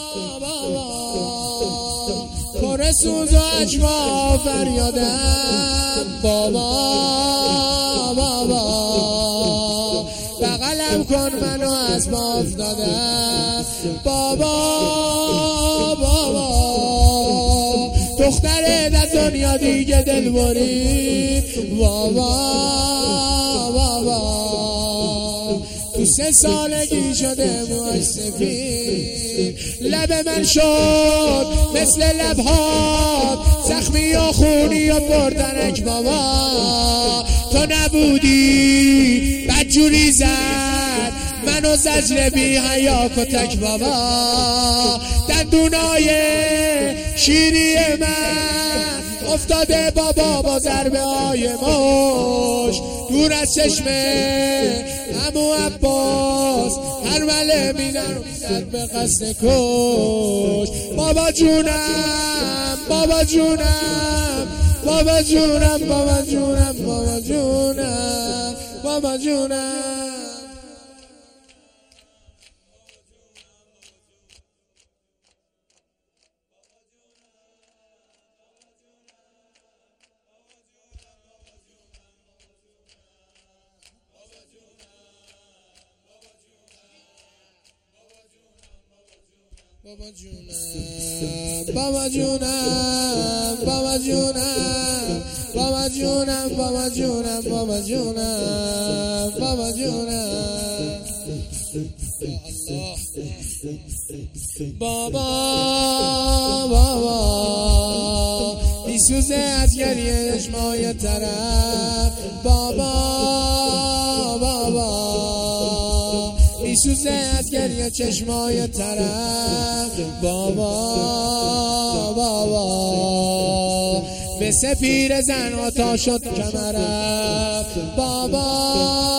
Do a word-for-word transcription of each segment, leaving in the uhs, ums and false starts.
پر سوز و اجوا فریادم بابا بابا بغلم کن منو از ما افتادم بابا بابا دختر در دنیا دیگه دل برید بابا بابا تو سه سالگی شده موهاش سفید لب من شد مثل لبهات زخمی و خونی و پرتنک بابا تو نبودی بدجوری زد منو زجر بی حیا کتک بابا دندونای شیری من افتاده بابا با ضربه های مش دور از چشمه عمو عباس هر مله میدن میزد به قصد کش بابا جونم بابا جونم بابا جونم بابا جونم بابا جونم بابا جونم بابا جونم بابا جونم بابا جونم بابا جونم بابا جونم بابا جونم بابا جونم بابا بابا میسوزه از گریه چشمای طرف بابا بابا میسوزه از گریه چشمای طرف بابا بابا مثل پیر زن آتا شد کمرم بابا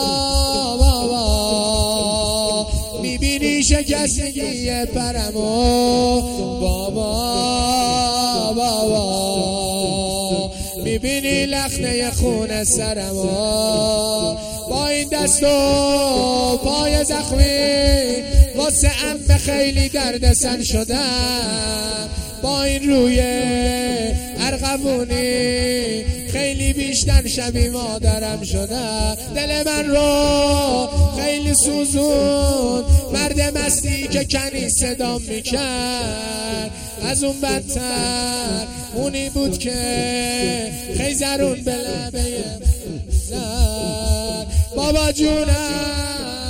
بابا میبینی شکستگی پرمو بابا بابا میبینی لخنه خون سرمو با این دست و پای زخمی واسه ام خیلی دردسر شدم با این روی ارغوونی خیلی بیشتر شبیه مادرم شدم دل من رو خیلی سوزون مرد مستی که کنی صدام میکرد از اون بدتر اونی بود که خیزرون به لبه زد بابا جونم